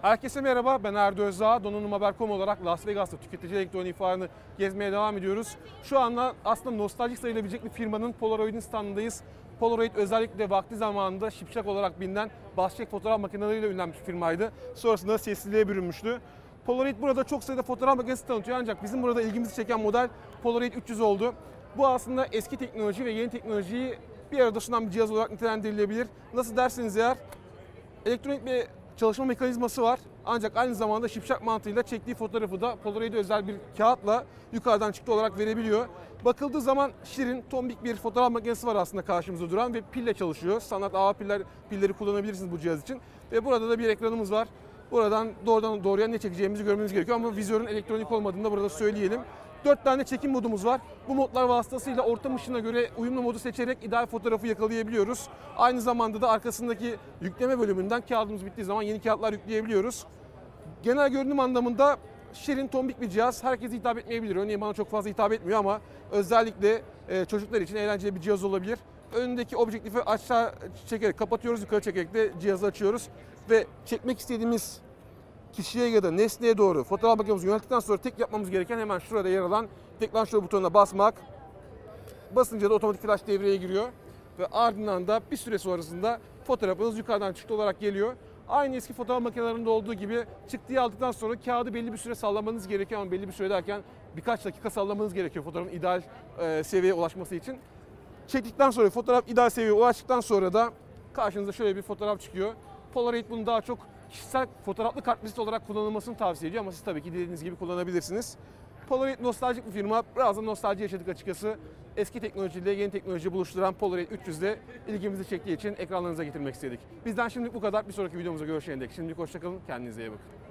Herkese merhaba, ben Erdo Özdağ. Donanım.haber.com olarak Las Vegas'ta tüketici elektronik fuarını gezmeye devam ediyoruz. Şu anda aslında nostaljik sayılabilecek bir firmanın Polaroid'in standındayız. Polaroid özellikle vakti zamanında şipşak olarak bilinen basçek fotoğraf makineleriyle ünlenen bir firmaydı. Sonrasında sessizliğe bürünmüştü. Polaroid burada çok sayıda fotoğraf makinesi tanıtıyor ancak bizim burada ilgimizi çeken model Polaroid 300 oldu. Bu aslında eski teknoloji ve yeni teknolojiyi bir arada sunan bir cihaz olarak nitelendirilebilir. Nasıl derseniz eğer, elektronik bir çalışma mekanizması var. Ancak aynı zamanda şipşak mantığıyla çektiği fotoğrafı da Polaroid'e özel bir kağıtla yukarıdan çıktı olarak verebiliyor. Bakıldığı zaman şirin, tombik bir fotoğraf makinesi var aslında karşımızda duran ve pille çalışıyor. Standart AA pilleri kullanabilirsiniz bu cihaz için. Ve burada da bir ekranımız var. Buradan doğrudan doğruya ne çekeceğimizi görmeniz gerekiyor ama vizörün elektronik olmadığını da burada söyleyelim. 4 tane çekim modumuz var. Bu modlar vasıtasıyla ortam ışığına göre uyumlu modu seçerek ideal fotoğrafı yakalayabiliyoruz. Aynı zamanda da arkasındaki yükleme bölümünden kağıdımız bittiği zaman yeni kağıtlar yükleyebiliyoruz. Genel görünüm anlamında şirin, tombik bir cihaz. Herkese hitap etmeyebilir. Örneğin bana çok fazla hitap etmiyor ama özellikle çocuklar için eğlenceli bir cihaz olabilir. Önündeki objektifi aşağı çekerek kapatıyoruz, yukarı çekerek de cihazı açıyoruz. Ve çekmek istediğimiz kişiye ya da nesneye doğru fotoğraf makinemizi yönelttikten sonra tek yapmamız gereken hemen şurada yer alan deklanşör butonuna basmak. Basınca da otomatik flash devreye giriyor ve ardından da bir süre sonrasında fotoğrafınız yukarıdan çıktı olarak geliyor. Aynı eski fotoğraf makinelerinde olduğu gibi çıktıyı aldıktan sonra kağıdı belli bir süre sallamanız gerekiyor ama belli bir süre derken birkaç dakika sallamanız gerekiyor fotoğrafın ideal seviyeye ulaşması için. Çektikten sonra fotoğraf ideal seviyeye ulaştıktan sonra da karşınıza şöyle bir fotoğraf çıkıyor. Polaroid bunu daha çok kişisel fotoğraflı kartvizit olarak kullanılmasını tavsiye ediyor ama siz tabii ki dilediğiniz gibi kullanabilirsiniz. Polaroid nostaljik bir firma. Biraz da nostalji yaşadık açıkçası. Eski teknolojiyle yeni teknolojiyi buluşturan Polaroid 300'de ilgimizi çektiği için ekranlarınıza getirmek istedik. Bizden şimdilik bu kadar. Bir sonraki videomuzda görüşene dek. Şimdilik hoşçakalın. Kendinize iyi bakın.